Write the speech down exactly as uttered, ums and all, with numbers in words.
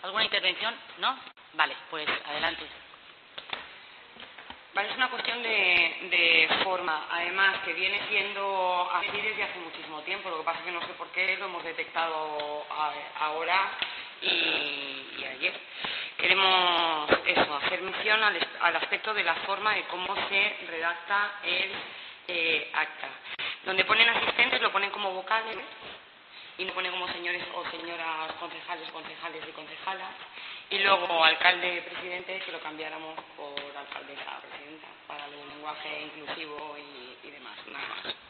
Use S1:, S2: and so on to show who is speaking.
S1: ¿Alguna intervención? ¿No? Vale, pues adelante.
S2: Vale, es una cuestión de, de forma, además, que viene siendo así desde hace muchísimo tiempo. Lo que pasa es que no sé por qué lo hemos detectado a, ahora y, y ayer. Queremos eso, hacer mención al, al aspecto de la forma de cómo se redacta el eh, acta. Donde ponen asistentes lo ponen como vocales y lo ponen como señores o señoras concejales, concejales y concejalas. Y luego alcalde, presidente, que lo cambiáramos por alcaldesa, presidenta, para el lenguaje inclusivo y, y demás, nada más.